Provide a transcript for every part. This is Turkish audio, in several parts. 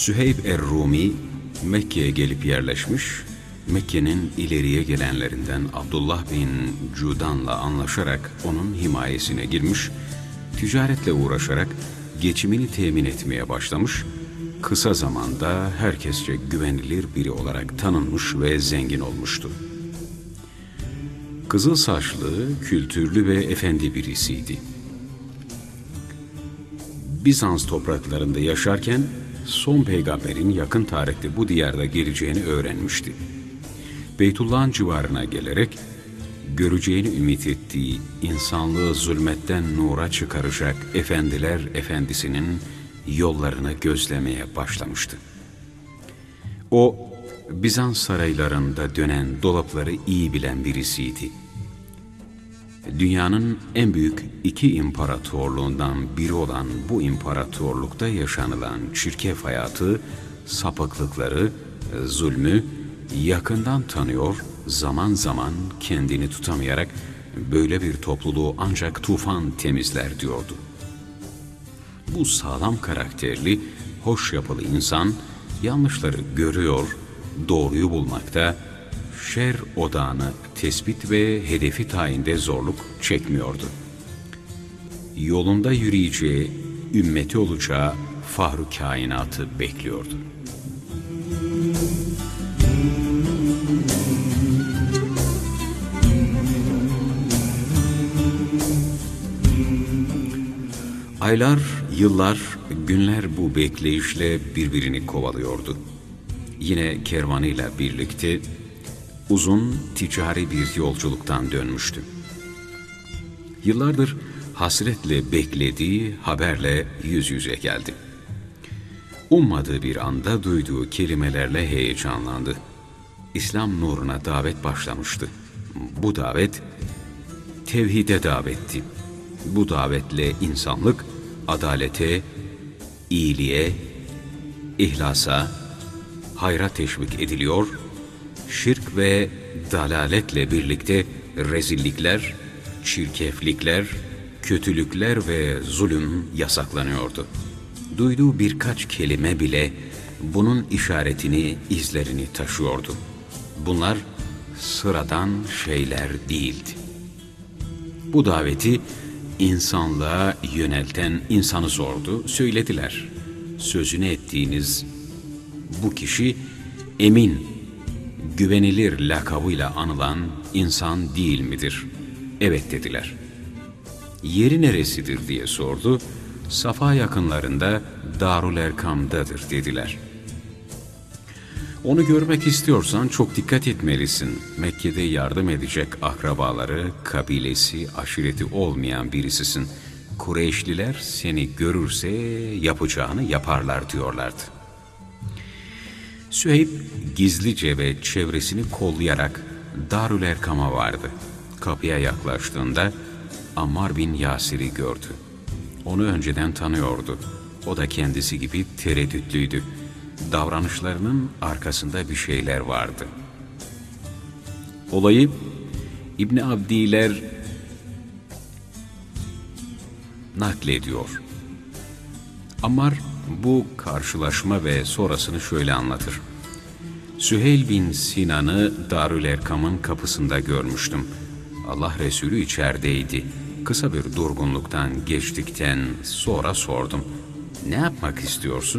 Süheyb er-Rumi Mekke'ye gelip yerleşmiş, Mekke'nin ileriye gelenlerinden Abdullah bin Cudan'la anlaşarak onun himayesine girmiş, ticaretle uğraşarak geçimini temin etmeye başlamış, kısa zamanda herkesçe güvenilir biri olarak tanınmış ve zengin olmuştu. Kızıl saçlı, kültürlü ve efendi birisiydi. Bizans topraklarında yaşarken son peygamberin yakın tarihte bu diyarda geleceğini öğrenmişti. Beytullah'ın civarına gelerek göreceğini ümit ettiği insanlığı zulmetten nura çıkaracak efendiler efendisinin yollarını gözlemeye başlamıştı. O, Bizans saraylarında dönen dolapları iyi bilen birisiydi. Dünyanın en büyük iki imparatorluğundan biri olan bu imparatorlukta yaşanılan çirkef hayatı, sapıklıkları, zulmü yakından tanıyor, zaman zaman kendini tutamayarak böyle bir topluluğu ancak tufan temizler diyordu. Bu sağlam karakterli, hoş yapılı insan yanlışları görüyor, doğruyu bulmakta, şer odağını tespit ve hedefi tayinde zorluk çekmiyordu. Yolunda yürüyeceği, ümmeti olacağı fahru kainatı bekliyordu. Aylar, yıllar, günler bu bekleyişle birbirini kovalıyordu. Yine kervanıyla birlikte uzun ticari bir yolculuktan dönmüştü. Yıllardır hasretle beklediği haberle yüz yüze geldi. Ummadığı bir anda duyduğu kelimelerle heyecanlandı. İslam nuruna davet başlamıştı. Bu davet tevhide davetti. Bu davetle insanlık adalete, iyiliğe, ihlasa, hayra teşvik ediliyor, şirk ve dalaletle birlikte rezillikler, çirkeflikler, kötülükler ve zulüm yasaklanıyordu. Duyduğu birkaç kelime bile bunun işaretini, izlerini taşıyordu. Bunlar sıradan şeyler değildi. Bu daveti insanlığa yönelten insanı sordu, söylediler. Sözünü ettiğiniz bu kişi emin, güvenilir lakabıyla anılan insan değil midir? Evet dediler. Yeri neresidir diye sordu. Safa yakınlarında Darül Erkam'dadır dediler. Onu görmek istiyorsan çok dikkat etmelisin. Mekke'de yardım edecek akrabaları, kabilesi, aşireti olmayan birisisin. Kureyşliler seni görürse yapacağını yaparlar diyorlardı. Süheyb gizlice ve çevresini kollayarak Darül Erkam'a vardı. Kapıya yaklaştığında Ammar bin Yasir'i gördü. Onu önceden tanıyordu. O da kendisi gibi tereddütlüydü. Davranışlarının arkasında bir şeyler vardı. Olayı İbn Abdiler naklediyor. Ammar bu karşılaşma ve sonrasını şöyle anlatır. Süheyl bin Sinan'ı Darül Erkam'ın kapısında görmüştüm. Allah Resulü içerideydi. Kısa bir durgunluktan geçtikten sonra sordum. Ne yapmak istiyorsun?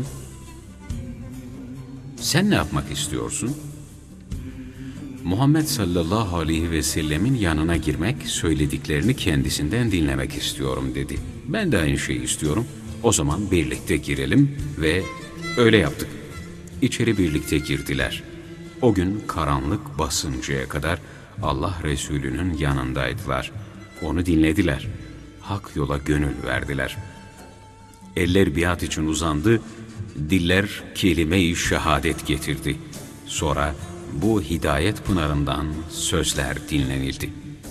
Sen ne yapmak istiyorsun? Muhammed sallallahu aleyhi ve sellemin yanına girmek, söylediklerini kendisinden dinlemek istiyorum dedi. Ben de aynı şeyi istiyorum. O zaman birlikte girelim ve öyle yaptık. İçeri birlikte girdiler. O gün karanlık basıncaya kadar Allah Resulü'nün yanındaydılar. Onu dinlediler. Hak yola gönül verdiler. Eller biat için uzandı, diller kelime-i şehadet getirdi. Sonra bu hidayet pınarından sözler dinlenildi.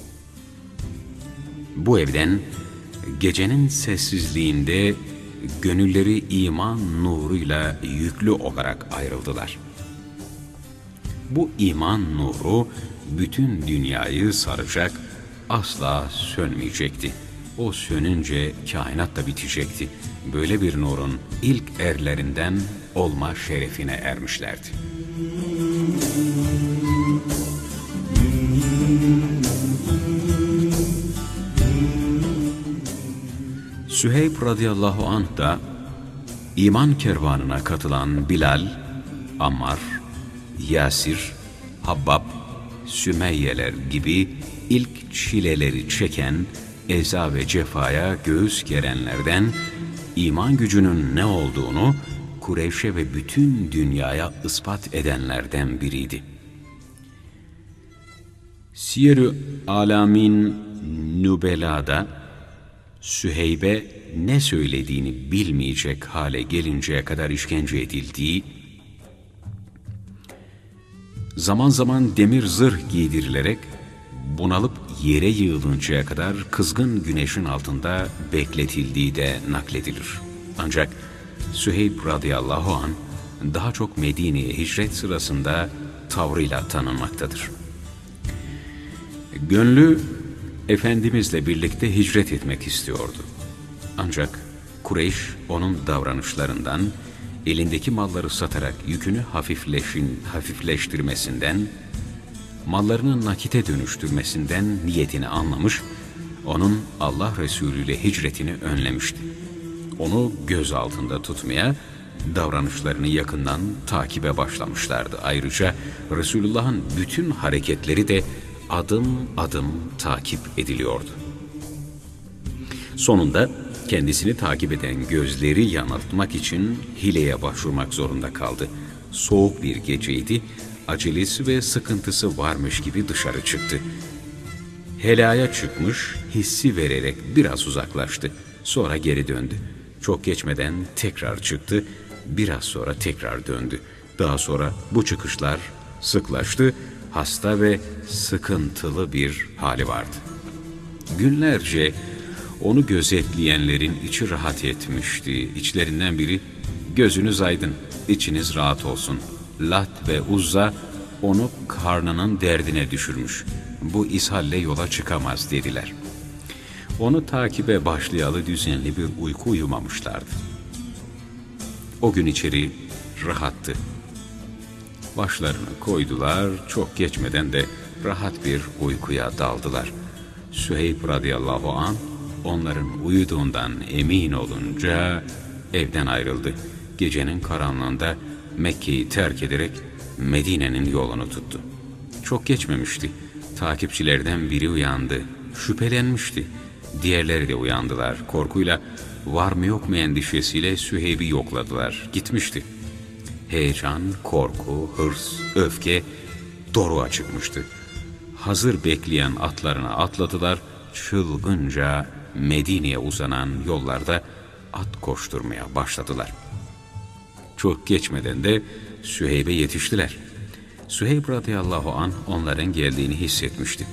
Bu evden gecenin sessizliğinde gönülleri iman nuruyla yüklü olarak ayrıldılar. Bu iman nuru bütün dünyayı saracak, asla sönmeyecekti. O sönünce kainat da bitecekti. Böyle bir nurun ilk erlerinden olma şerefine ermişlerdi. Süheyb radıyallahu anh da iman kervanına katılan Bilal, Ammar, Yasir, Habbab, Sümeyyeler gibi ilk çileleri çeken, eza ve cefaya göğüs gerenlerden, iman gücünün ne olduğunu Kureyş'e ve bütün dünyaya ispat edenlerden biriydi. Siyer-i Alamin Nübela'da Süheyb'e ne söylediğini bilmeyecek hale gelinceye kadar işkence edildiği, zaman zaman demir zırh giydirilerek bunalıp yere yığılıncaya kadar kızgın güneşin altında bekletildiği de nakledilir. Ancak Süheyb radıyallahu anh daha çok Medine'ye hicret sırasında tavrıyla tanınmaktadır. Gönlü Efendimizle birlikte hicret etmek istiyordu. Ancak Kureyş onun davranışlarından, elindeki malları satarak yükünü hafifleştirmesinden, mallarını nakite dönüştürmesinden niyetini anlamış, onun Allah Resulü ile hicretini önlemişti. Onu göz altında tutmaya, davranışlarını yakından takibe başlamışlardı. Ayrıca Resulullah'ın bütün hareketleri de adım adım takip ediliyordu. Sonunda kendisini takip eden gözleri yanıltmak için hileye başvurmak zorunda kaldı. Soğuk bir geceydi, acelesi ve sıkıntısı varmış gibi dışarı çıktı. Helaya çıkmış, hissi vererek biraz uzaklaştı. Sonra geri döndü. Çok geçmeden tekrar çıktı, biraz sonra tekrar döndü. Daha sonra bu çıkışlar sıklaştı, hasta ve sıkıntılı bir hali vardı. Günlerce onu gözetleyenlerin içi rahat etmişti. İçlerinden biri, "Gözünüz aydın, içiniz rahat olsun. Lat ve Uzza onu karnının derdine düşürmüş. Bu ishalle yola çıkamaz," dediler. Onu takibe başlayalı düzenli bir uyku uyumamışlardı. O gün içeri rahattı. Başlarını koydular, çok geçmeden de rahat bir uykuya daldılar. Süheyb radıyallahu anh onların uyuduğundan emin olunca evden ayrıldı. Gecenin karanlığında Mekke'yi terk ederek Medine'nin yolunu tuttu. Çok geçmemişti. Takipçilerden biri uyandı. Şüphelenmişti. Diğerleri de uyandılar. Korkuyla, var mı yok mu endişesiyle Süheyb'i yokladılar. Gitmişti. Heyecan, korku, hırs, öfke doruğa çıkmıştı. Hazır bekleyen atlarına atladılar. Çılgınca Medine'ye uzanan yollarda at koşturmaya başladılar. Çok geçmeden de Süheyb'e yetiştiler. Süheyb radıyallahu anh onların geldiğini hissetmişti.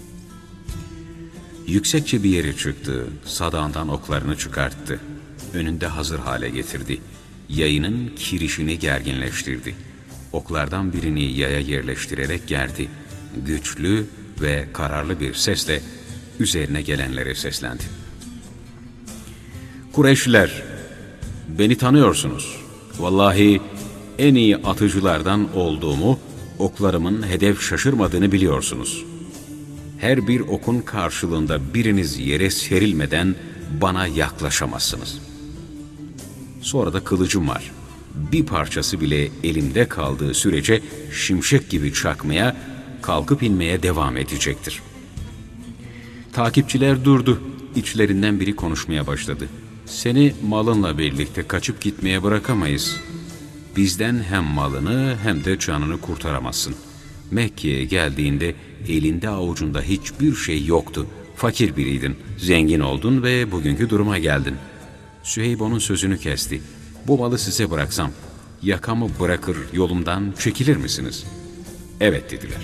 Yüksekçe bir yere çıktı, sadağından oklarını çıkarttı. Önünde hazır hale getirdi. Yayının kirişini gerginleştirdi. Oklardan birini yaya yerleştirerek gerdi. Güçlü ve kararlı bir sesle üzerine gelenlere seslendi. "Kureyşliler, beni tanıyorsunuz. Vallahi en iyi atıcılardan olduğumu, oklarımın hedef şaşırmadığını biliyorsunuz. Her bir okun karşılığında biriniz yere serilmeden bana yaklaşamazsınız. Sonra da kılıcım var. Bir parçası bile elimde kaldığı sürece şimşek gibi çakmaya, kalkıp inmeye devam edecektir." Takipçiler durdu. İçlerinden biri konuşmaya başladı. "Seni malınla birlikte kaçıp gitmeye bırakamayız. Bizden hem malını hem de canını kurtaramazsın. Mekke'ye geldiğinde elinde avucunda hiçbir şey yoktu. Fakir biriydin, zengin oldun ve bugünkü duruma geldin." Süheyb onun sözünü kesti. "Bu malı size bıraksam, yakamı bırakır yolumdan çekilir misiniz?" "Evet," dediler.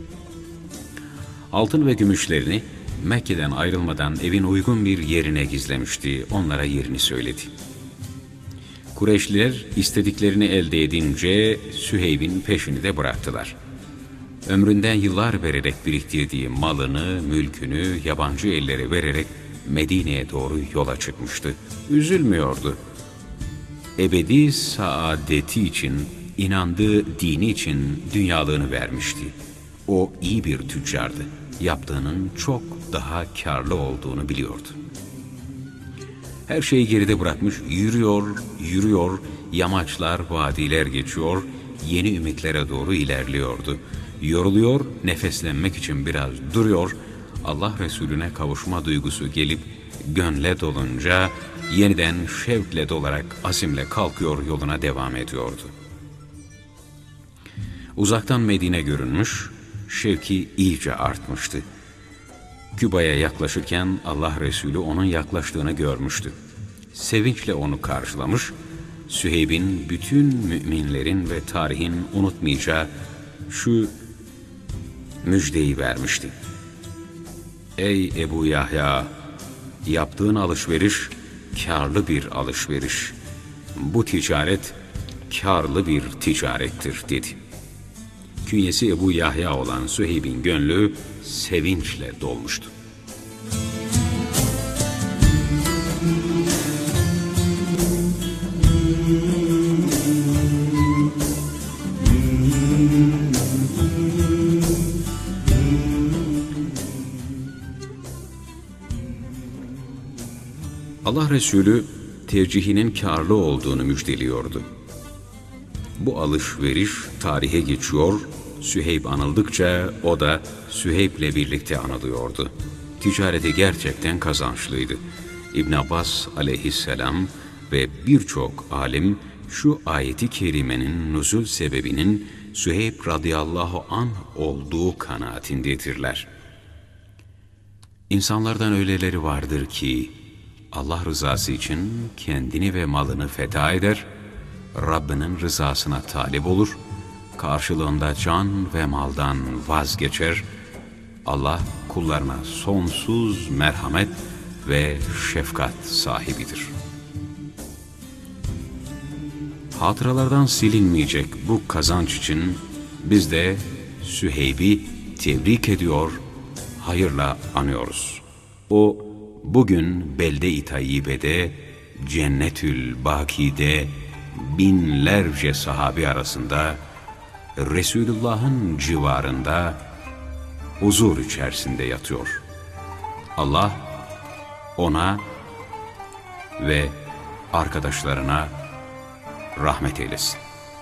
Altın ve gümüşlerini Mekke'den ayrılmadan evin uygun bir yerine gizlemişti. Onlara yerini söyledi. Kureyşliler istediklerini elde edince Süheyb'in peşini de bıraktılar. Ömründen yıllar vererek biriktirdiği malını, mülkünü yabancı ellere vererek Medine'ye doğru yola çıkmıştı. Üzülmüyordu. ebedi saadeti için, inandığı dini için dünyalığını vermişti. O iyi bir tüccardı. Yaptığının çok daha kârlı olduğunu biliyordu. Her şeyi geride bırakmış, yürüyor, yamaçlar, vadiler geçiyor, yeni ümitlere doğru ilerliyordu. Yoruluyor, nefeslenmek için biraz duruyor, Allah Resulüne kavuşma duygusu gelip gönle dolunca yeniden şevkle dolarak azimle kalkıyor, yoluna devam ediyordu. Uzaktan Medine görünmüş, şevki iyice artmıştı. Küba'ya yaklaşırken Allah Resulü onun yaklaştığını görmüştü. Sevinçle onu karşılamış, Süheyb'in bütün müminlerin ve tarihin unutmayacağı şu müjdeyi vermişti. Ey Ebu Yahya! Yaptığın alışveriş kârlı bir alışveriş. Bu ticaret kârlı bir ticarettir dedi. Künyesi Ebu Yahya olan Süheyb'in gönlü sevinçle dolmuştu. Allah Resulü tercihinin kârlı olduğunu müjdeliyordu. Bu alışveriş tarihe geçiyor, Süheyb anıldıkça o da Süheyb'le birlikte anılıyordu. Ticareti gerçekten kazançlıydı. İbn Abbas aleyhisselam ve birçok alim şu ayeti kerimenin nuzul sebebinin Süheyb radıyallahu anh olduğu kanaatindedirler. İnsanlardan öyleleri vardır ki Allah rızası için kendini ve malını feda eder, Rabbinin rızasına talip olur, karşılığında can ve maldan vazgeçer. Allah kullarına sonsuz merhamet ve şefkat sahibidir. Hatıralardan silinmeyecek bu kazanç için biz de Süheyb'i tebrik ediyor, hayırla anıyoruz. O bugün Belde-i Tayyibe'de, Cennetül Baki'de binlerce sahabi arasında, Resulullah'ın civarında, huzur içerisinde yatıyor. Allah ona ve arkadaşlarına rahmet eylesin.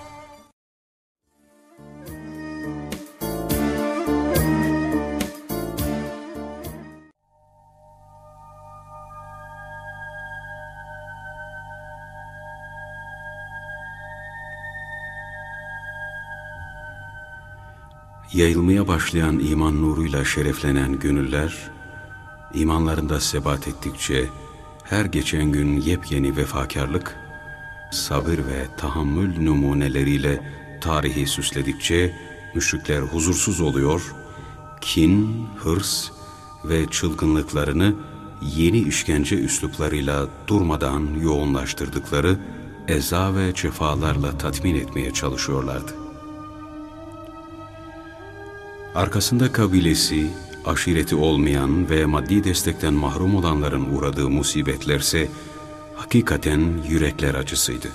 Yayılmaya başlayan iman nuruyla şereflenen gönüller, imanlarında sebat ettikçe her geçen gün yepyeni vefakarlık, sabır ve tahammül numuneleriyle tarihi süsledikçe müşrikler huzursuz oluyor, kin, hırs ve çılgınlıklarını yeni işkence üsluplarıyla durmadan yoğunlaştırdıkları eza ve cefalarla tatmin etmeye çalışıyorlardı. Arkasında kabilesi, aşireti olmayan ve maddi destekten mahrum olanların uğradığı musibetlerse hakikaten yürekler acısıydı.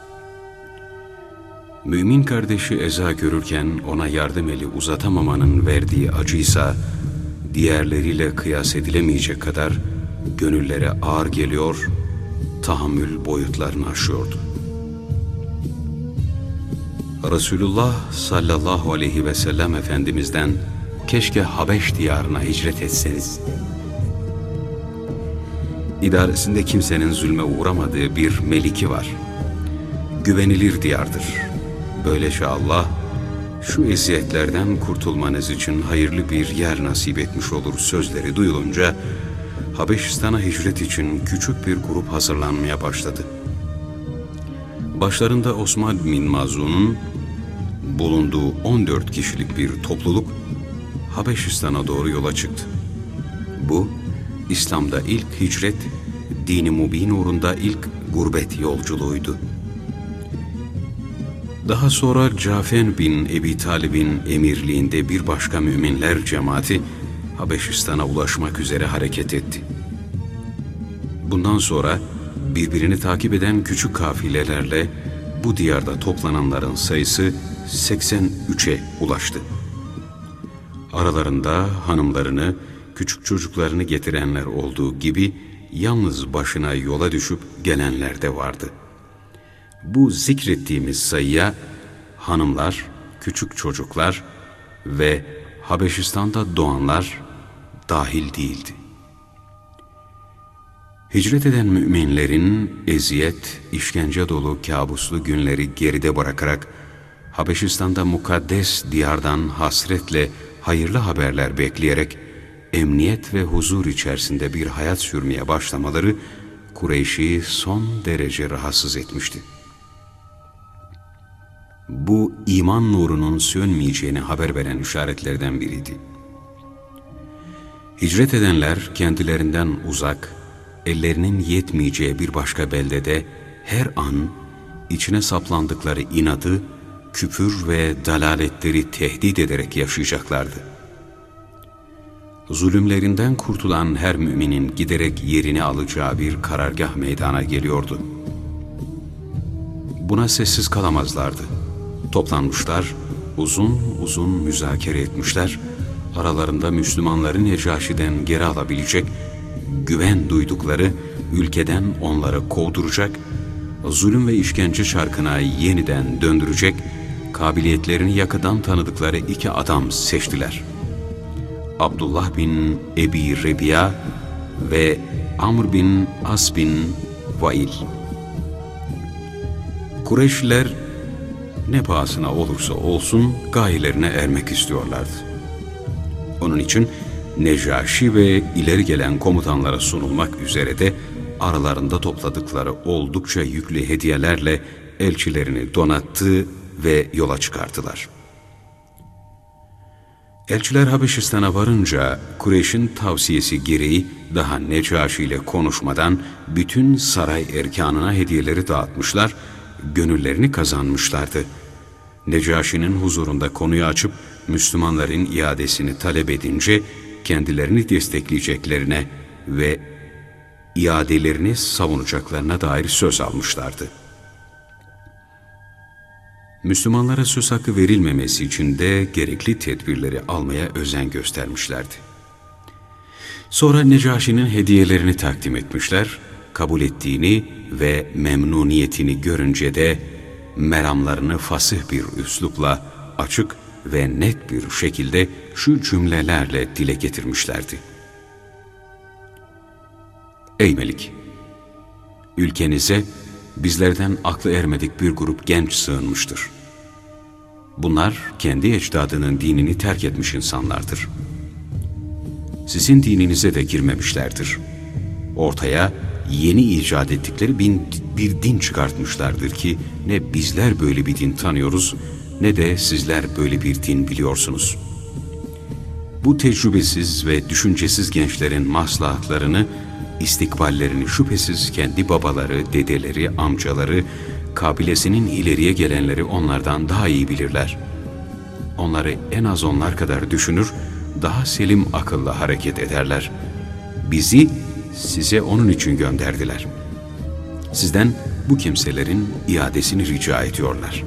Mümin kardeşi eza görürken ona yardım eli uzatamamanın verdiği acıysa diğerleriyle kıyas edilemeyecek kadar gönüllere ağır geliyor, tahammül boyutlarını aşıyordu. Resulullah sallallahu aleyhi ve sellem Efendimiz'den keşke Habeş diyarına hicret etseniz, İdaresinde kimsenin zulme uğramadığı bir meliki var. Güvenilir diyardır. Böylece Allah şu eziyetlerden kurtulmanız için hayırlı bir yer nasip etmiş olur sözleri duyulunca Habeşistan'a hicret için küçük bir grup hazırlanmaya başladı. Başlarında Osman bin Mazun'un bulunduğu 14 kişilik bir topluluk Habeşistan'a doğru yola çıktı. Bu, İslam'da ilk hicret, dini mubin uğrunda ilk gurbet yolculuğuydu. Daha sonra Cafer bin Ebi Talib'in emirliğinde bir başka müminler cemaati Habeşistan'a ulaşmak üzere hareket etti. Bundan sonra birbirini takip eden küçük kafilelerle bu diyarda toplananların sayısı 83'e ulaştı. Aralarında hanımlarını, küçük çocuklarını getirenler olduğu gibi yalnız başına yola düşüp gelenler de vardı. Bu zikrettiğimiz sayıya hanımlar, küçük çocuklar ve Habeşistan'da doğanlar dahil değildi. Hicret eden müminlerin eziyet, işkence dolu kabuslu günleri geride bırakarak Habeşistan'da mukaddes diyardan hasretle hayırlı haberler bekleyerek emniyet ve huzur içerisinde bir hayat sürmeye başlamaları Kureyş'i son derece rahatsız etmişti. Bu iman nurunun sönmeyeceğini haber veren işaretlerden biriydi. Hicret edenler kendilerinden uzak, ellerinin yetmeyeceği bir başka beldede her an içine saplandıkları inadı, küfür ve dalaletleri tehdit ederek yaşayacaklardı. Zulümlerinden kurtulan her müminin giderek yerini alacağı bir karargah meydana geliyordu. Buna sessiz kalamazlardı. Toplanmışlar, uzun uzun müzakere etmişler, aralarında Müslümanların Necaşi'den geri alabilecek, güven duydukları ülkeden onları kovduracak, zulüm ve işkence çarkına yeniden döndürecek, kabiliyetlerini yakından tanıdıkları iki adam seçtiler. Abdullah bin Ebi Rebiya ve Amr bin As bin Vail. Kureyşliler ne pahasına olursa olsun gayelerine ermek istiyorlardı. Onun için Necaşi ve ileri gelen komutanlara sunulmak üzere de aralarında topladıkları oldukça yüklü hediyelerle elçilerini donattı ve yola çıkarttılar. Elçiler Habeşistan'a varınca Kureyş'in tavsiyesi gereği daha Necaşi ile konuşmadan bütün saray erkanına hediyeleri dağıtmışlar, gönüllerini kazanmışlardı. Necaşi'nin huzurunda konuyu açıp Müslümanların iadesini talep edince kendilerini destekleyeceklerine ve iadelerini savunacaklarına dair söz almışlardı. Müslümanlara söz hakkı verilmemesi için de gerekli tedbirleri almaya özen göstermişlerdi. Sonra Necaşi'nin hediyelerini takdim etmişler, kabul ettiğini ve memnuniyetini görünce de meramlarını fasih bir üslupla açık ve net bir şekilde şu cümlelerle dile getirmişlerdi. Ey Melik! Ülkenize bizlerden aklı ermedik bir grup genç sığınmıştır. Bunlar kendi ecdadının dinini terk etmiş insanlardır. Sizin dininize de girmemişlerdir. Ortaya yeni icat ettikleri bir din çıkartmışlardır ki ne bizler böyle bir din tanıyoruz ne de sizler böyle bir din biliyorsunuz. Bu tecrübesiz ve düşüncesiz gençlerin maslahatlarını, istikballerini şüphesiz kendi babaları, dedeleri, amcaları, kabilesinin ileriye gelenleri onlardan daha iyi bilirler. Onları en az onlar kadar düşünür, daha selim akılla hareket ederler. Bizi size onun için gönderdiler. Sizden bu kimselerin iadesini rica ediyorlar.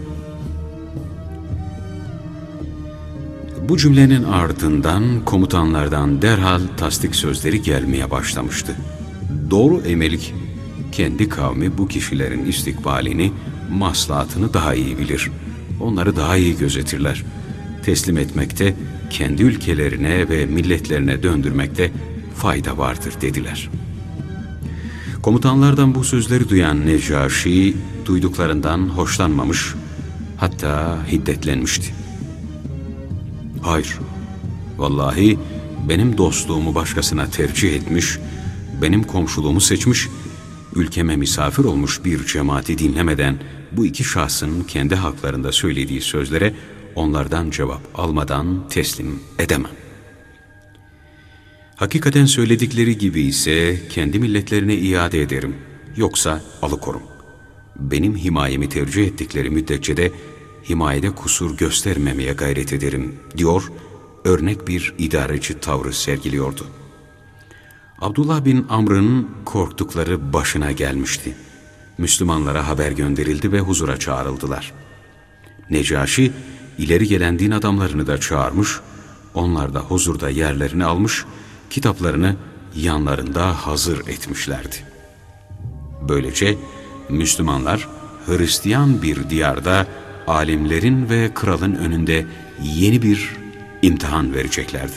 Bu cümlenin ardından komutanlardan derhal tasdik sözleri gelmeye başlamıştı. Doğru Melik, kendi kavmi bu kişilerin istikbalini, maslahatını daha iyi bilir. Onları daha iyi gözetirler. Teslim etmekte, kendi ülkelerine ve milletlerine döndürmekte fayda vardır dediler. Komutanlardan bu sözleri duyan Necaşi duyduklarından hoşlanmamış, hatta hiddetlenmişti. Hayır, vallahi benim dostluğumu başkasına tercih etmiş, benim komşuluğumu seçmiş, ülkeme misafir olmuş bir cemaati dinlemeden bu iki şahsın kendi haklarında söylediği sözlere onlardan cevap almadan teslim edemem. Hakikaten söyledikleri gibi ise kendi milletlerine iade ederim, yoksa alıkorum. Benim himayemi tercih ettikleri müddetçe de himayede kusur göstermemeye gayret ederim, diyor, örnek bir idareci tavrı sergiliyordu. Abdullah bin Amr'ın korktukları başına gelmişti. Müslümanlara haber gönderildi ve huzura çağrıldılar. Necaşi, ileri gelen din adamlarını da çağırmış, onlar da huzurda yerlerini almış, kitaplarını yanlarında hazır etmişlerdi. Böylece Müslümanlar, Hristiyan bir diyarda alimlerin ve kralın önünde yeni bir imtihan vereceklerdi.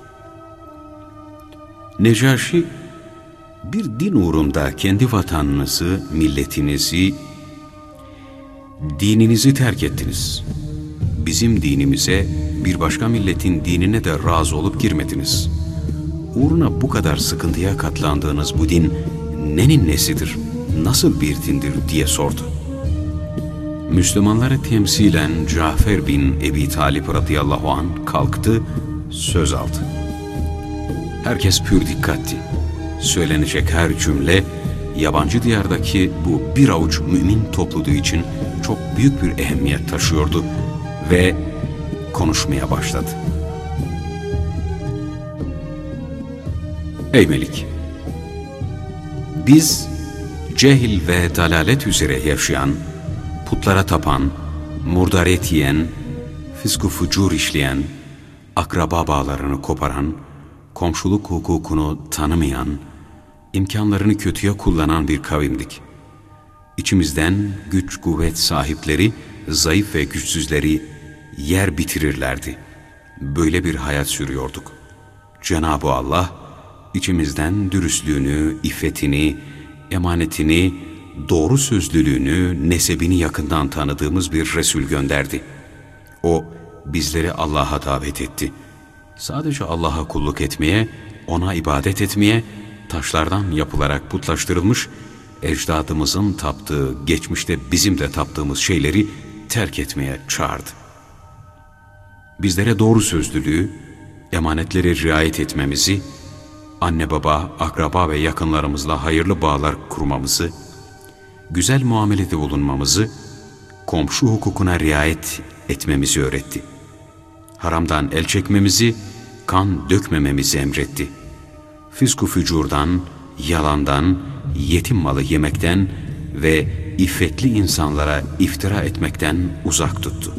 Necaşi, bir din uğrunda kendi vatanınızı, milletinizi, dininizi terk ettiniz. Bizim dinimize, bir başka milletin dinine de razı olup girmediniz. Uğruna bu kadar sıkıntıya katlandığınız bu din nenin nesidir, nasıl bir dindir diye sordu. Müslümanları temsilen Cafer bin Ebi Talib radıyallahu anh kalktı, söz aldı. Herkes pür dikkatti. Söylenecek her cümle, yabancı diyardaki bu bir avuç mümin topluluğu için çok büyük bir ehemmiyet taşıyordu ve konuşmaya başladı. Ey Melik! Biz cehil ve dalalet üzere yaşayan, putlara tapan, murdaret yiyen, fısk-ı fucur işleyen, akraba bağlarını koparan, komşuluk hukukunu tanımayan, imkanlarını kötüye kullanan bir kavimdik. İçimizden güç kuvvet sahipleri, zayıf ve güçsüzleri yer bitirirlerdi. Böyle bir hayat sürüyorduk. Cenab-ı Allah, içimizden dürüstlüğünü, iffetini, emanetini, doğru sözlülüğünü, nesebini yakından tanıdığımız bir Resul gönderdi. O, bizleri Allah'a davet etti. Sadece Allah'a kulluk etmeye, ona ibadet etmeye, taşlardan yapılarak putlaştırılmış, ecdadımızın taptığı, geçmişte bizim de taptığımız şeyleri terk etmeye çağırdı. Bizlere doğru sözlülüğü, emanetlere riayet etmemizi, anne baba, akraba ve yakınlarımızla hayırlı bağlar kurmamızı, güzel muamelede bulunmamızı, komşu hukukuna riayet etmemizi öğretti. Haramdan el çekmemizi, kan dökmememizi emretti. Fısk-ı fücurdan, yalandan, yetim malı yemekten ve iffetli insanlara iftira etmekten uzak tuttu.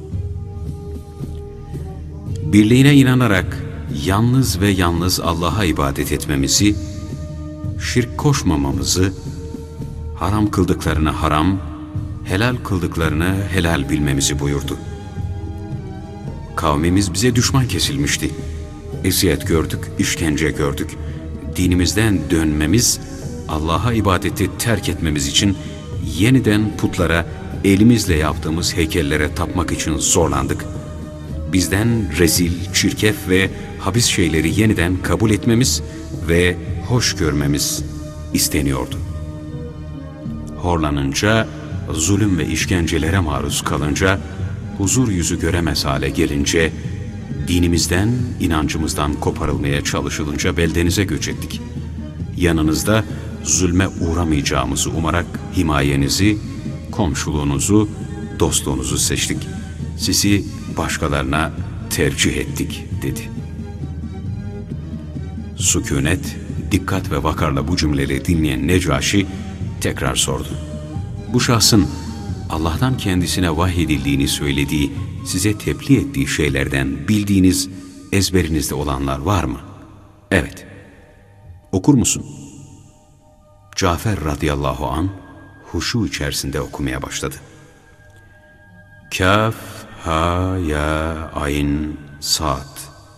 Birliğine inanarak yalnız ve yalnız Allah'a ibadet etmemizi, şirk koşmamamızı, haram kıldıklarını haram, helal kıldıklarını helal bilmemizi buyurdu. Kavmimiz bize düşman kesilmişti. Eziyet gördük, işkence gördük. Dinimizden dönmemiz, Allah'a ibadeti terk etmemiz için yeniden putlara, elimizle yaptığımız heykellere tapmak için zorlandık. Bizden rezil, çirkef ve habis şeyleri yeniden kabul etmemiz ve hoş görmemiz isteniyordu. Horlanınca, zulüm ve işkencelere maruz kalınca, huzur yüzü göremez hale gelince, dinimizden, inancımızdan koparılmaya çalışılınca beldenize göç ettik. Yanınızda zulme uğramayacağımızı umarak himayenizi, komşuluğunuzu, dostluğunuzu seçtik. Sizi başkalarına tercih ettik, dedi. Sükûnet, dikkat ve vakarla bu cümleleri dinleyen Necaşi tekrar sordu. Bu şahsın Allah'tan kendisine vahyedildiğini söylediği, size tebliğ ettiği şeylerden bildiğiniz, ezberinizde olanlar var mı? Evet. Okur musun? Cafer radıyallahu an huşu içerisinde okumaya başladı. Kaf, ha, ya, ayn, sad.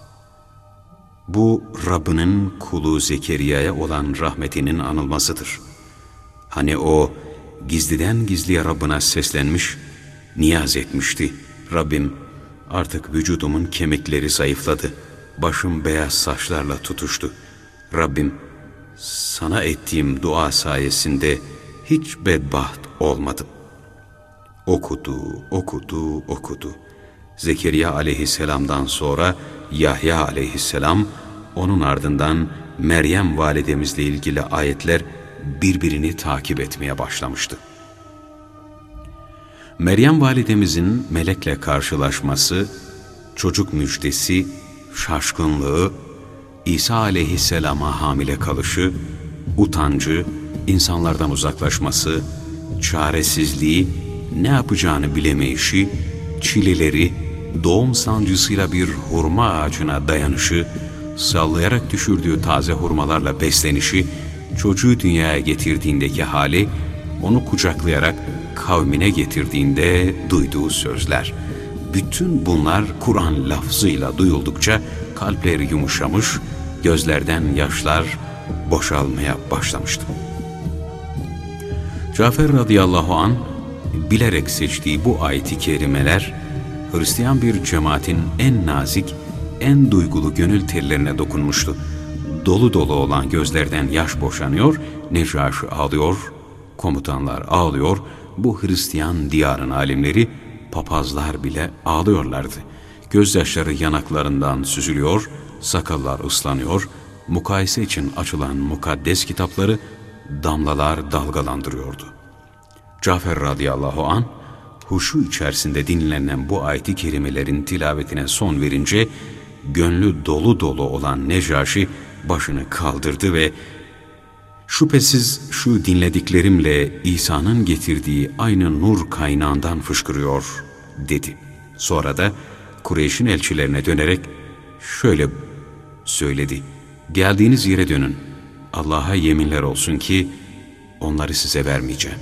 Bu Rabbinin kulu Zekeriya'ya olan rahmetinin anılmasıdır. Hani o gizliden gizliye Rabbına seslenmiş, niyaz etmişti. Rabbim, artık vücudumun kemikleri zayıfladı. Başım beyaz saçlarla tutuştu. Rabbim, sana ettiğim dua sayesinde hiç bedbaht olmadım. Okudu. Zekeriya aleyhisselamdan sonra Yahya aleyhisselam, onun ardından Meryem validemizle ilgili ayetler birbirini takip etmeye başlamıştı. Meryem validemizin melekle karşılaşması, çocuk müjdesi, şaşkınlığı, İsa aleyhisselama hamile kalışı, utancı, insanlardan uzaklaşması, çaresizliği, ne yapacağını bilemeyişi, çileleri, doğum sancısıyla bir hurma ağacına dayanışı, sallayarak düşürdüğü taze hurmalarla beslenişi, çocuğu dünyaya getirdiğindeki hali, onu kucaklayarak kavmine getirdiğinde duyduğu sözler. Bütün bunlar Kur'an lafzıyla duyuldukça kalpleri yumuşamış, gözlerden yaşlar boşalmaya başlamıştı. Cafer radıyallahu an bilerek seçtiği bu ayet-i kerimeler, Hristiyan bir cemaatin en nazik, en duygulu gönül tellerine dokunmuştu. Dolu dolu olan gözlerden yaş boşanıyor, Necaşi ağlıyor, komutanlar ağlıyor, bu Hristiyan diyarın alimleri, papazlar bile ağlıyorlardı. Gözyaşları yanaklarından süzülüyor, sakallar ıslanıyor, mukayese için açılan mukaddes kitapları damlalar dalgalandırıyordu. Cafer radıyallahu an huşu içerisinde dinlenen bu ayet-i kerimelerin tilavetine son verince, gönlü dolu dolu olan Necaşi başını kaldırdı ve "Şüphesiz şu dinlediklerimle İsa'nın getirdiği aynı nur kaynağından fışkırıyor," dedi. Sonra da Kureyş'in elçilerine dönerek şöyle söyledi: "Geldiğiniz yere dönün. Allah'a yeminler olsun ki onları size vermeyeceğim."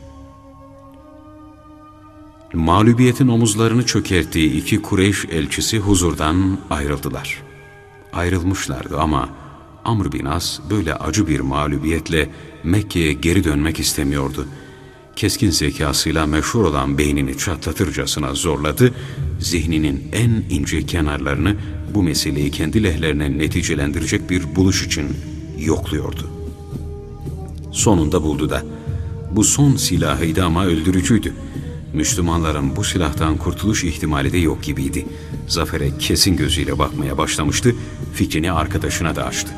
Mağlubiyetin omuzlarını çökerttiği iki Kureyş elçisi huzurdan ayrıldılar. Ayrılmışlardı ama Amr bin As böyle acı bir mağlubiyetle Mekke'ye geri dönmek istemiyordu. Keskin zekasıyla meşhur olan beynini çatlatırcasına zorladı, zihninin en ince kenarlarını bu meseleyi kendi lehlerine neticelendirecek bir buluş için yokluyordu. Sonunda buldu da. Bu son silahıydı ama öldürücüydü. Müslümanların bu silahtan kurtuluş ihtimali de yok gibiydi. Zafer'e kesin gözüyle bakmaya başlamıştı, fikrini arkadaşına da açtı.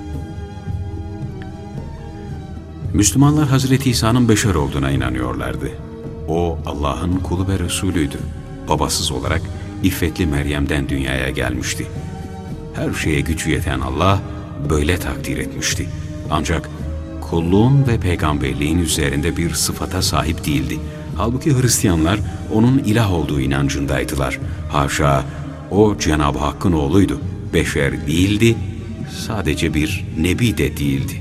Müslümanlar Hazreti İsa'nın beşer olduğuna inanıyorlardı. O Allah'ın kulu ve Resulüydü. Babasız olarak iffetli Meryem'den dünyaya gelmişti. Her şeye gücü yeten Allah böyle takdir etmişti. Ancak kulluğun ve peygamberliğin üzerinde bir sıfata sahip değildi. Halbuki Hristiyanlar onun ilah olduğu inancındaydılar. Haşa, o Cenab-ı Hakk'ın oğluydu. Beşer değildi, sadece bir nebi de değildi.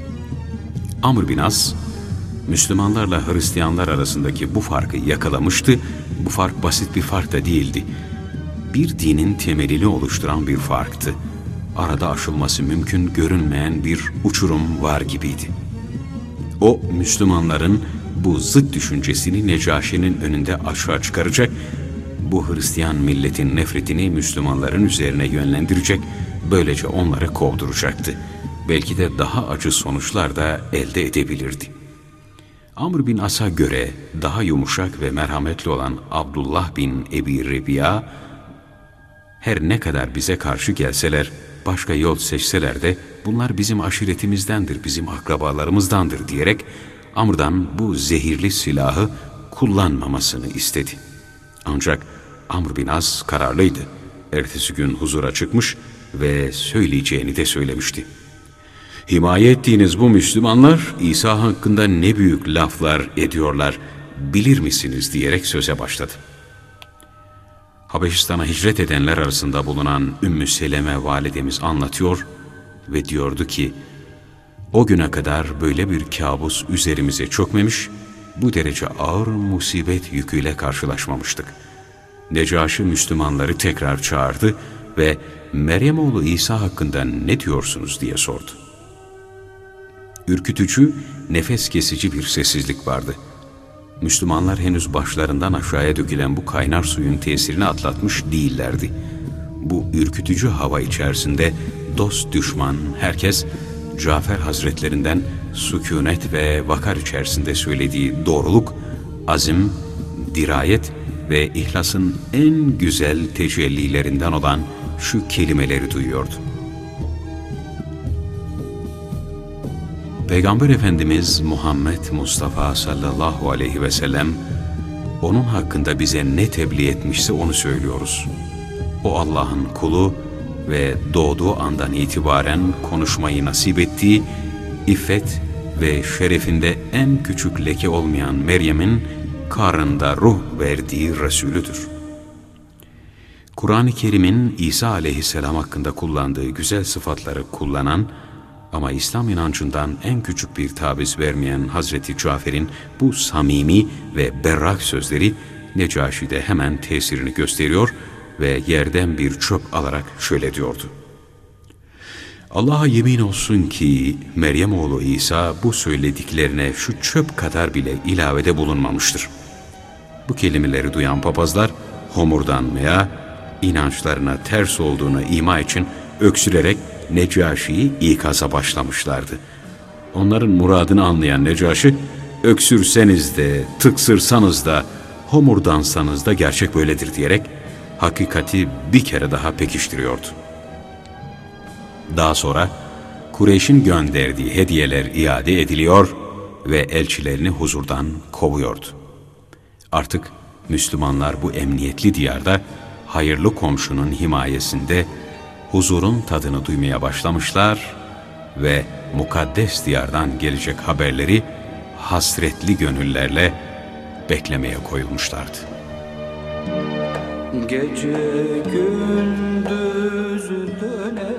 Amr bin As, Müslümanlarla Hristiyanlar arasındaki bu farkı yakalamıştı. Bu fark basit bir fark da değildi. Bir dinin temelini oluşturan bir farktı. Arada aşılması mümkün görünmeyen bir uçurum var gibiydi. O, Müslümanların bu zıt düşüncesini Necaşi'nin önünde açığa çıkaracak, bu Hristiyan milletin nefretini Müslümanların üzerine yönlendirecek, böylece onları kovduracaktı. Belki de daha acı sonuçlar da elde edebilirdi. Amr bin As'a göre daha yumuşak ve merhametli olan Abdullah bin Ebi Rebi'a, her ne kadar bize karşı gelseler, başka yol seçseler de bunlar bizim aşiretimizdendir, bizim akrabalarımızdandır diyerek Amr'dan bu zehirli silahı kullanmamasını istedi. Ancak Amr bin As kararlıydı. Ertesi gün huzura çıkmış ve söyleyeceğini de söylemişti. "Himaye ettiğiniz bu Müslümanlar İsa hakkında ne büyük laflar ediyorlar, bilir misiniz?" diyerek söze başladı. Habeşistan'a hicret edenler arasında bulunan Ümmü Seleme validemiz anlatıyor ve diyordu ki, "O güne kadar böyle bir kabus üzerimize çökmemiş, bu derece ağır musibet yüküyle karşılaşmamıştık." Necaşi Müslümanları tekrar çağırdı ve "Meryem oğlu İsa hakkında ne diyorsunuz?" diye sordu. Ürkütücü, nefes kesici bir sessizlik vardı. Müslümanlar henüz başlarından aşağıya dökülen bu kaynar suyun tesirini atlatmış değillerdi. Bu ürkütücü hava içerisinde dost düşman herkes Cafer Hazretlerinden sükûnet ve vakar içerisinde söylediği doğruluk, azim, dirayet ve ihlasın en güzel tecellilerinden olan şu kelimeleri duyuyordu. Peygamber Efendimiz Muhammed Mustafa sallallahu aleyhi ve sellem, onun hakkında bize ne tebliğ etmişse onu söylüyoruz. O Allah'ın kulu, ve doğduğu andan itibaren konuşmayı nasip ettiği, iffet ve şerefinde en küçük leke olmayan Meryem'in karnında ruh verdiği Resulüdür. Kur'an-ı Kerim'in İsa aleyhisselam hakkında kullandığı güzel sıfatları kullanan ama İslam inancından en küçük bir taviz vermeyen Hazreti Cafer'in bu samimi ve berrak sözleri Necaşi'de hemen tesirini gösteriyor ve yerden bir çöp alarak şöyle diyordu: Allah'a yemin olsun ki Meryem oğlu İsa bu söylediklerine şu çöp kadar bile ilavede bulunmamıştır. Bu kelimeleri duyan papazlar homurdanmaya, inançlarına ters olduğunu ima için öksürerek Necaşi'yi ikaza başlamışlardı. Onların muradını anlayan Necaşi, öksürseniz de, tıksırsanız da, homurdansanız da gerçek böyledir diyerek hakikati bir kere daha pekiştiriyordu. Daha sonra Kureyş'in gönderdiği hediyeler iade ediliyor ve elçilerini huzurdan kovuyordu. Artık Müslümanlar bu emniyetli diyarda hayırlı komşunun himayesinde huzurun tadını duymaya başlamışlar ve mukaddes diyardan gelecek haberleri hasretli gönüllerle beklemeye koyulmuşlardı. Gece gündüz döner.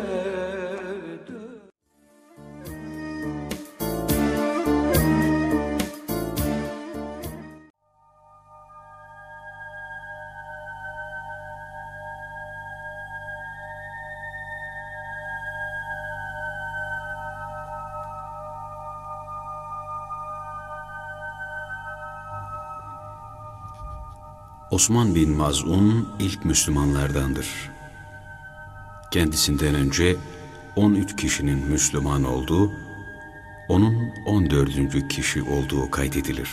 Osman bin Maz'un ilk Müslümanlardandır. Kendisinden önce 13 kişinin Müslüman olduğu, onun 14. kişi olduğu kaydedilir.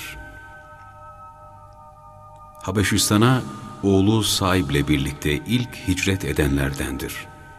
Habeşistan'a oğlu Saib'le birlikte ilk hicret edenlerdendir.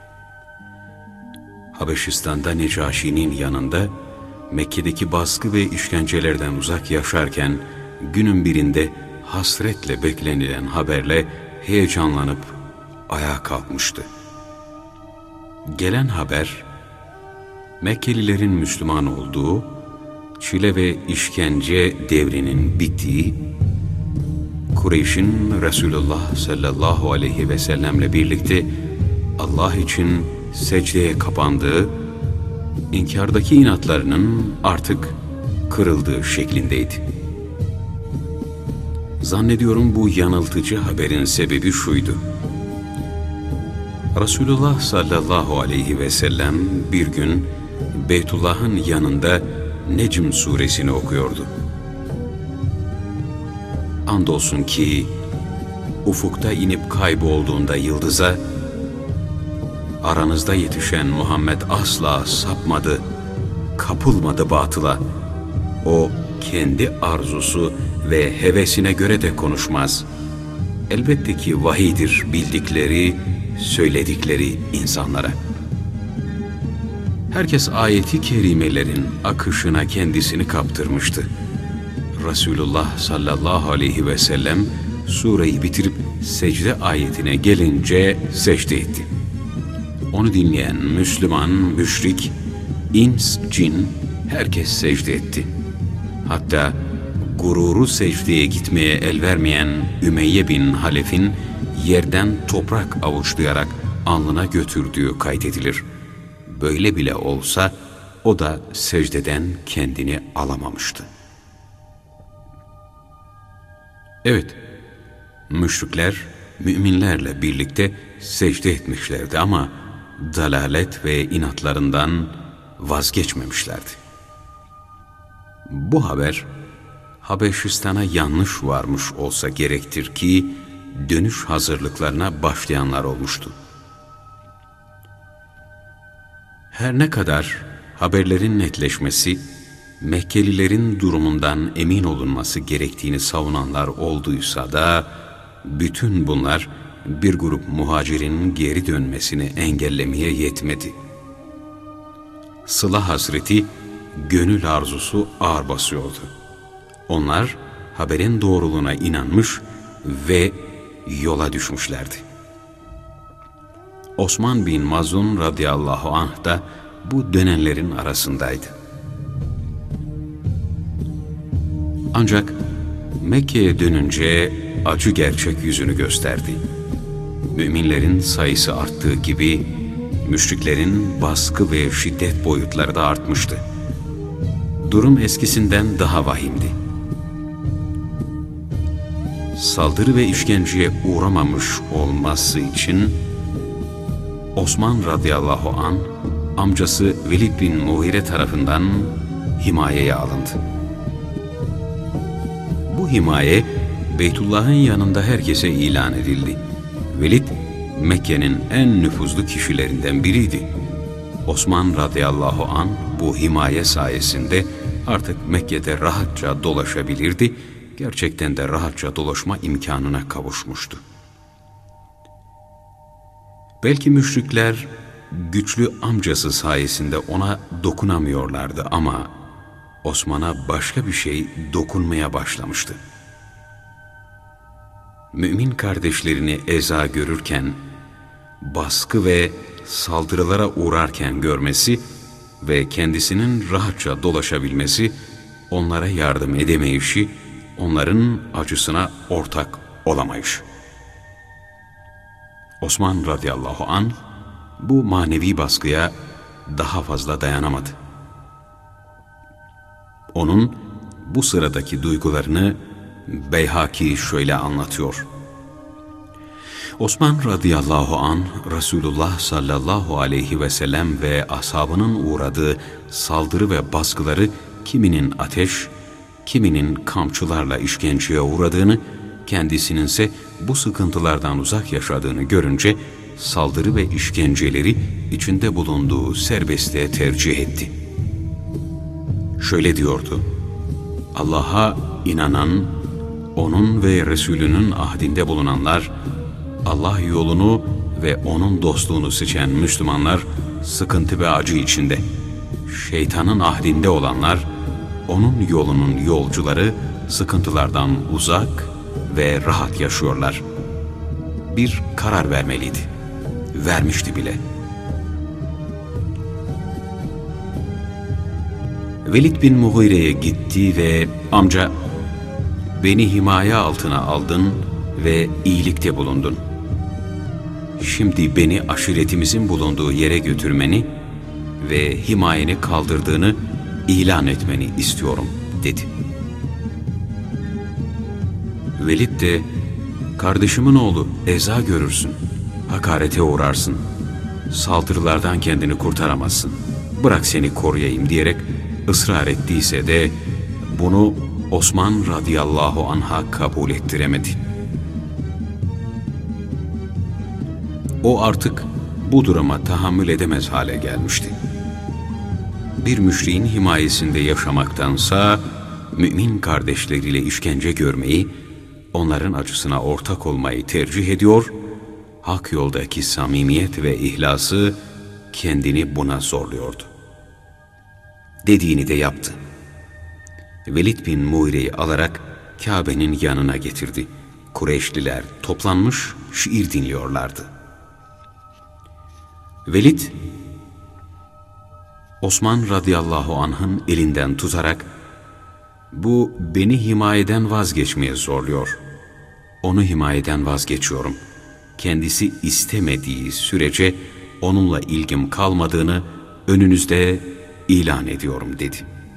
Habeşistan'da Necaşi'nin yanında Mekke'deki baskı ve işkencelerden uzak yaşarken günün birinde hasretle beklenilen haberle heyecanlanıp ayağa kalkmıştı. Gelen haber, Mekkelilerin Müslüman olduğu, çile ve işkence devrinin bittiği, Kureyş'in Resulullah sallallahu aleyhi ve sellemle birlikte Allah için secdeye kapandığı, inkardaki inatlarının artık kırıldığı şeklindeydi. Zannediyorum bu yanıltıcı haberin sebebi şuydu: Resulullah sallallahu aleyhi ve sellem bir gün Beytullah'ın yanında Necm suresini okuyordu. Andolsun ki ufukta inip kaybolduğunda yıldıza, aranızda yetişen Muhammed asla sapmadı, kapılmadı batıla. O kendi arzusu ve hevesine göre de konuşmaz. Elbette ki vahiydir bildikleri, söyledikleri insanlara. Herkes ayeti kerimelerin akışına kendisini kaptırmıştı. Resulullah sallallahu aleyhi ve sellem sureyi bitirip secde ayetine gelince secde etti. Onu dinleyen Müslüman, müşrik, ins, cin herkes secde etti. Hatta gururu secdeye gitmeye el vermeyen Ümeyye bin Halef'in yerden toprak avuçlayarak alnına götürdüğü kaydedilir. Böyle bile olsa o da secdeden kendini alamamıştı. Evet, müşrikler müminlerle birlikte secde etmişlerdi ama dalalet ve inatlarından vazgeçmemişlerdi. Bu haber Habeşistan'a yanlış varmış olsa gerektir ki dönüş hazırlıklarına başlayanlar olmuştu. Her ne kadar haberlerin netleşmesi, Mekkelilerin durumundan emin olunması gerektiğini savunanlar olduysa da, bütün bunlar bir grup muhacirin geri dönmesini engellemeye yetmedi. Sıla hasreti, gönül arzusu ağır basıyordu. Onlar haberin doğruluğuna inanmış ve yola düşmüşlerdi. Osman bin Maz'un radıyallahu anh da bu dönenlerin arasındaydı. Ancak Mekke'ye dönünce acı gerçek yüzünü gösterdi. Müminlerin sayısı arttığı gibi müşriklerin baskı ve şiddet boyutları da artmıştı. Durum eskisinden daha vahimdi. Saldırı ve işkenceye uğramamış olması için Osman radıyallahu an amcası Velid bin Mughire tarafından himayeye alındı. Bu himaye Beytullah'ın yanında herkese ilan edildi. Velid Mekke'nin en nüfuzlu kişilerinden biriydi. Osman radıyallahu an bu himaye sayesinde artık Mekke'de rahatça dolaşabilirdi. Gerçekten de rahatça dolaşma imkanına kavuşmuştu. Belki müşrikler güçlü amcası sayesinde ona dokunamıyorlardı ama Osman'a başka bir şey dokunmaya başlamıştı. Mümin kardeşlerini eza görürken, baskı ve saldırılara uğrarken görmesi ve kendisinin rahatça dolaşabilmesi, onlara yardım edemeyişi, onların acısına ortak olamayış. Osman radıyallahu anh bu manevi baskıya daha fazla dayanamadı. Onun bu sıradaki duygularını Beyhaki şöyle anlatıyor. Osman radıyallahu anh Resulullah sallallahu aleyhi ve sellem ve ashabının uğradığı saldırı ve baskıları kiminin ateş, kiminin kamçılarla işkenceye uğradığını, kendisinin ise bu sıkıntılardan uzak yaşadığını görünce saldırı ve işkenceleri içinde bulunduğu serbestliğe tercih etti. Şöyle diyordu: Allah'a inanan, onun ve Resulünün ahdinde bulunanlar, Allah yolunu ve onun dostluğunu seçen Müslümanlar sıkıntı ve acı içinde. Şeytanın ahdinde olanlar, onun yolunun yolcuları sıkıntılardan uzak ve rahat yaşıyorlar. Bir karar vermeliydi. Vermişti bile. Velid bin Mughire'ye gitti ve amca, beni himaye altına aldın ve iyilikte bulundun. Şimdi beni aşiretimizin bulunduğu yere götürmeni ve himayeni kaldırdığını ilan etmeni istiyorum dedi. Velid de, kardeşimin oğlu, eza görürsün, hakarete uğrarsın, saldırılardan kendini kurtaramazsın, bırak seni koruyayım diyerek ısrar ettiyse de bunu Osman radıyallahu anh'a kabul ettiremedi. O artık bu duruma tahammül edemez hale gelmişti. Bir müşriğin himayesinde yaşamaktansa mümin kardeşleriyle işkence görmeyi, onların acısına ortak olmayı tercih ediyor, hak yoldaki samimiyet ve ihlası kendini buna zorluyordu. Dediğini de yaptı. Velid bin Mughire'yi alarak Kabe'nin yanına getirdi. Kureyşliler toplanmış şiir dinliyorlardı. Velid, Osman radıyallahu anh'ın elinden tutarak, bu beni himayeden vazgeçmeye zorluyor. Onu himayeden vazgeçiyorum. Kendisi istemediği sürece onunla ilgim kalmadığını önünüzde ilan ediyorum dedi.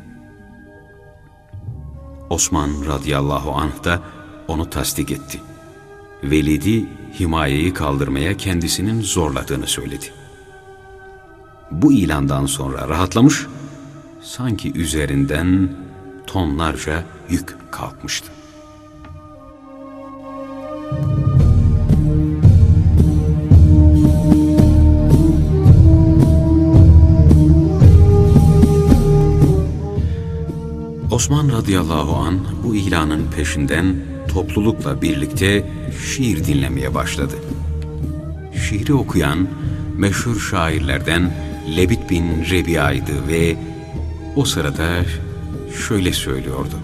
Osman radıyallahu anh da onu tasdik etti. Velid'i himayeyi kaldırmaya kendisinin zorladığını söyledi. Bu ilandan sonra rahatlamış, sanki üzerinden tonlarca yük kalkmıştı. Osman radıyallahu anh bu ilanın peşinden toplulukla birlikte şiir dinlemeye başladı. Şiiri okuyan meşhur şairlerden Lebit bin Rebia'ydı ve o sırada şöyle söylüyordu: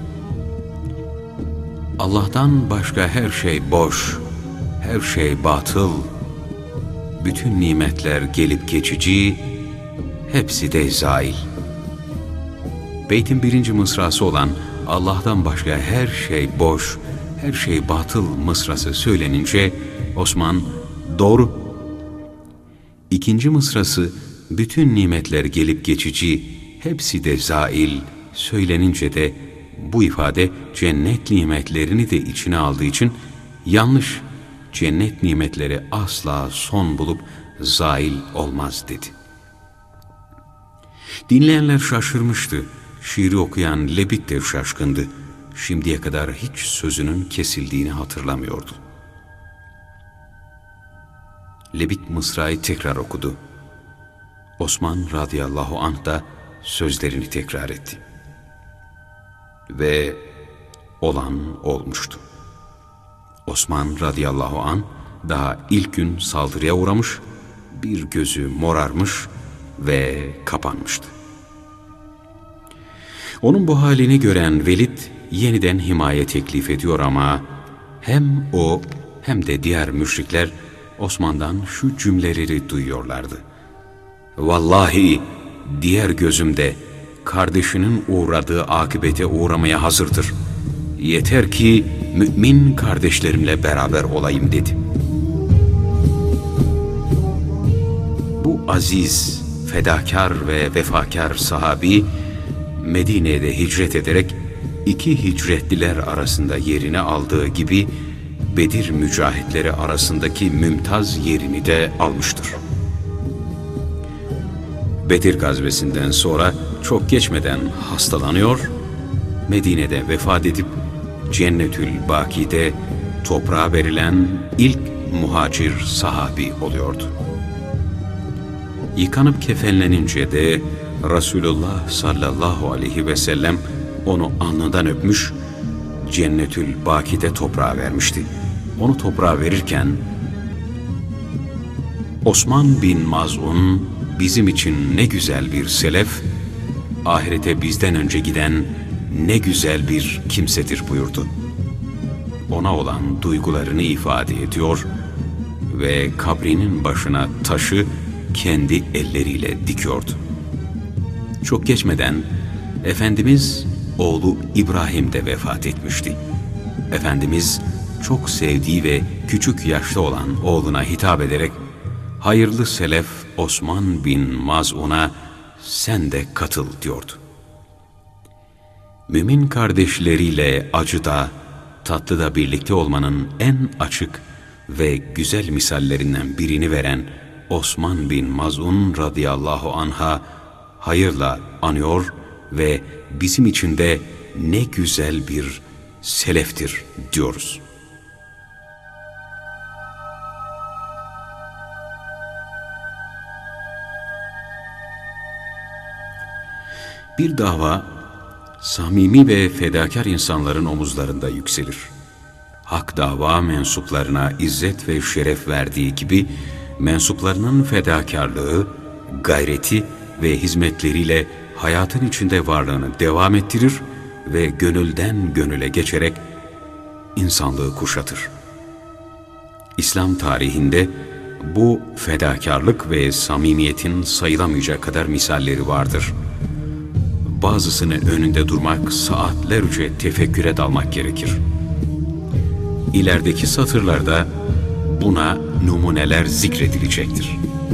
Allah'tan başka her şey boş, her şey batıl. bütün nimetler gelip geçici, hepsi de zail. Beytin 1. mısrası olan Allah'tan başka her şey boş, her şey batıl mısrası söylenince Osman doğru. 2. mısrası bütün nimetler gelip geçici, hepsi de zail söylenince de bu ifade cennet nimetlerini de içine aldığı için yanlış. Cennet nimetleri asla son bulup zail olmaz dedi. Dinleyenler şaşırmıştı. Şiiri okuyan Lebit de şaşkındı. Şimdiye kadar hiç sözünün kesildiğini hatırlamıyordu. Lebit mısrayı tekrar okudu. Osman radıyallahu anh da sözlerini tekrar etti. Ve olan olmuştu. Osman radıyallahu anh daha ilk gün saldırıya uğramış, bir gözü morarmış ve kapanmıştı. Onun bu halini gören Velid yeniden himaye teklif ediyor ama hem o hem de diğer müşrikler Osman'dan şu cümleleri duyuyorlardı. Vallahi diğer gözümde kardeşinin uğradığı akıbete uğramaya hazırdır. Yeter ki mümin kardeşlerimle beraber olayım dedi. Bu aziz, fedakar ve vefakar sahabi Medine'de hicret ederek iki hicretliler arasında yerini aldığı gibi Bedir mücahitleri arasındaki mümtaz yerini de almıştır. Bedir gazvesinden sonra çok geçmeden hastalanıyor, Medine'de vefat edip Cennetül Baki'de toprağa verilen ilk muhacir sahabi oluyordu. Yıkanıp kefenlenince de Resulullah sallallahu aleyhi ve sellem onu alnından öpmüş, Cennetül Baki'de toprağa vermişti. Onu toprağa verirken Osman bin Maz'un bizim için ne güzel bir selef, ahirete bizden önce giden ne güzel bir kimsedir buyurdu. Ona olan duygularını ifade ediyor ve kabrinin başına taşı kendi elleriyle dikiyordu. Çok geçmeden Efendimiz oğlu İbrahim de vefat etmişti. Efendimiz çok sevdiği ve küçük yaşta olan oğluna hitap ederek hayırlı selef Osman bin Maz'un'a sen de katıl diyordu. Mümin kardeşleriyle acıda, tatlıda birlikte olmanın en açık ve güzel misallerinden birini veren Osman bin Maz'un radıyallahu anh'a hayırla anıyor ve bizim için de ne güzel bir seleftir diyoruz. Bir dava samimi ve fedakar insanların omuzlarında yükselir. Hak dava mensuplarına izzet ve şeref verdiği gibi mensuplarının fedakarlığı, gayreti ve hizmetleriyle hayatın içinde varlığını devam ettirir ve gönülden gönüle geçerek insanlığı kuşatır. İslam tarihinde bu fedakarlık ve samimiyetin sayılamayacak kadar misalleri vardır. Bazısının önünde durmak, saatlerce tefekküre dalmak gerekir. İlerideki satırlarda buna numuneler zikredilecektir.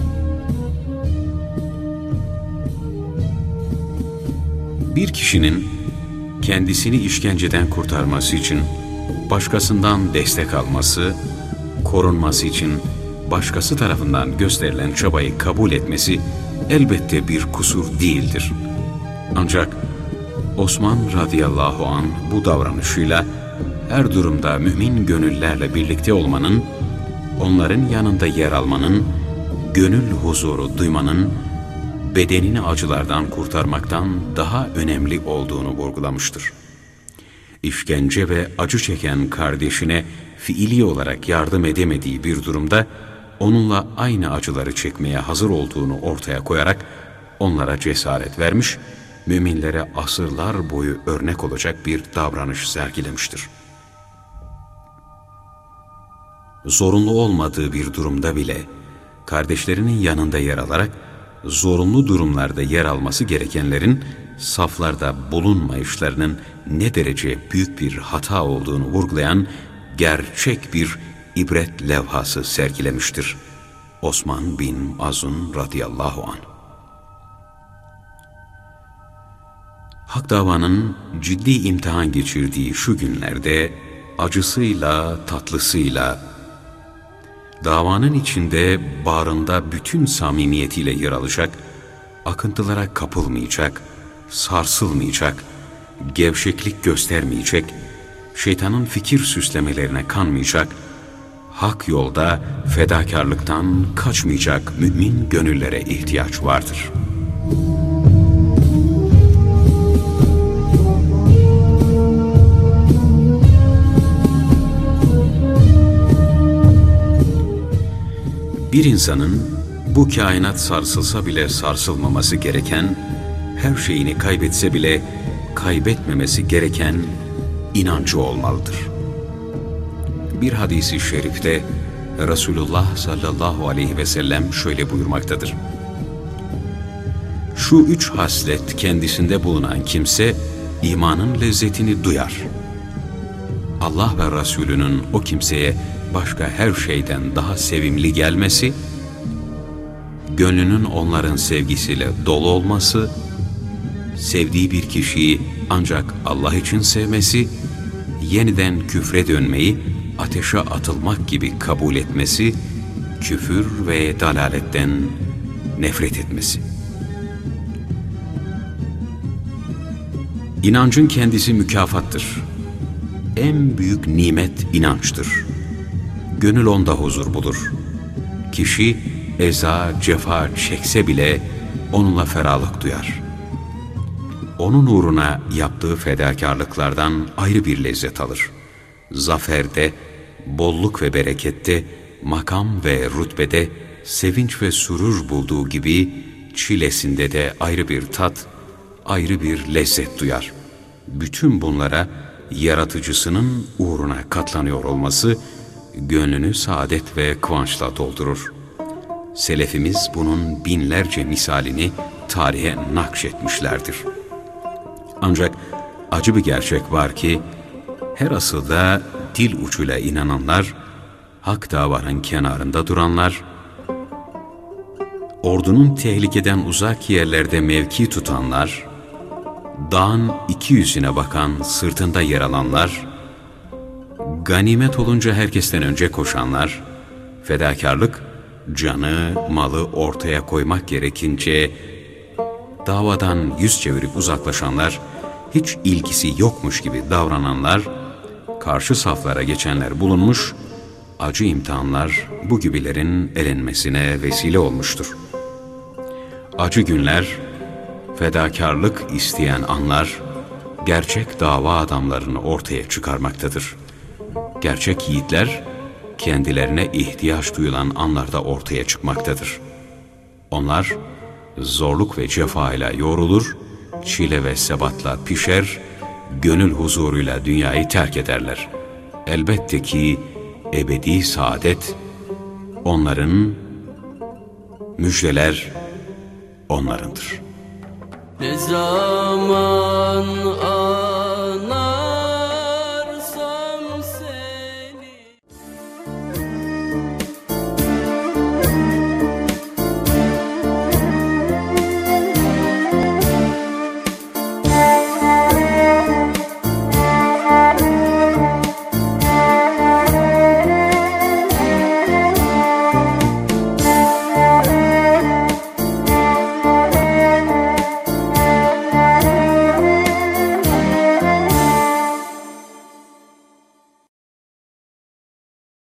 Bir kişinin kendisini işkenceden kurtarması için başkasından destek alması, korunması için başkası tarafından gösterilen çabayı kabul etmesi elbette bir kusur değildir. Ancak Osman radıyallahu anh bu davranışıyla her durumda mümin gönüllerle birlikte olmanın, onların yanında yer almanın, gönül huzuru duymanın, bedenini acılardan kurtarmaktan daha önemli olduğunu vurgulamıştır. İşkence ve acı çeken kardeşine fiili olarak yardım edemediği bir durumda onunla aynı acıları çekmeye hazır olduğunu ortaya koyarak onlara cesaret vermiş, müminlere asırlar boyu örnek olacak bir davranış sergilemiştir. Zorunlu olmadığı bir durumda bile kardeşlerinin yanında yer alarak zorunlu durumlarda yer alması gerekenlerin saflarda bulunmayışlarının ne derece büyük bir hata olduğunu vurgulayan gerçek bir ibret levhası sergilemiştir Osman bin Maz'un radıyallahu anh. Hak davanın ciddi imtihan geçirdiği şu günlerde acısıyla tatlısıyla, davanın içinde bağrında bütün samimiyetiyle yer alacak, akıntılara kapılmayacak, sarsılmayacak, gevşeklik göstermeyecek, şeytanın fikir süslemelerine kanmayacak, hak yolda fedakarlıktan kaçmayacak mümin gönüllere ihtiyaç vardır. Bir insanın bu kainat sarsılsa bile sarsılmaması gereken, her şeyini kaybetse bile kaybetmemesi gereken inancı olmalıdır. Bir hadis-i şerifte Resulullah sallallahu aleyhi ve sellem şöyle buyurmaktadır: Şu üç haslet kendisinde bulunan kimse imanın lezzetini duyar. Allah ve Resulünün o kimseye başka her şeyden daha sevimli gelmesi, gönlünün onların sevgisiyle dolu olması, sevdiği bir kişiyi ancak Allah için sevmesi, yeniden küfre dönmeyi ateşe atılmak gibi kabul etmesi, küfür ve dalaletten nefret etmesi. İnancın kendisi mükafattır. En büyük nimet inançtır. Gönül onda huzur bulur. Kişi eza, cefa çekse bile onunla ferahlık duyar. Onun uğruna yaptığı fedakarlıklardan ayrı bir lezzet alır. Zaferde, bolluk ve berekette, makam ve rütbede sevinç ve sürur bulduğu gibi çilesinde de ayrı bir tat, ayrı bir lezzet duyar. Bütün bunlara yaratıcısının uğruna katlanıyor olması gönlünü saadet ve kıvançla doldurur. Selefimiz bunun binlerce misalini tarihe nakşetmişlerdir. Ancak acı bir gerçek var ki her asılda dil ucuyla inananlar, hak davanın kenarında duranlar, ordunun tehlikeden uzak yerlerde mevki tutanlar, dağın iki yüzüne bakan sırtında yer alanlar, ganimet olunca herkesten önce koşanlar, fedakarlık, canı, malı ortaya koymak gerekince davadan yüz çevirip uzaklaşanlar, hiç ilgisi yokmuş gibi davrananlar, karşı saflara geçenler bulunmuş, acı imtihanlar bu gibilerin elenmesine vesile olmuştur. Acı günler, fedakarlık isteyen anlar, gerçek dava adamlarını ortaya çıkarmaktadır. Gerçek yiğitler, kendilerine ihtiyaç duyulan anlarda ortaya çıkmaktadır. Onlar, zorluk ve cefa ile yoğrulur, çile ve sebatla pişer, gönül huzuruyla dünyayı terk ederler. Elbette ki ebedi saadet onların, müjdeler onlarındır. Ne zaman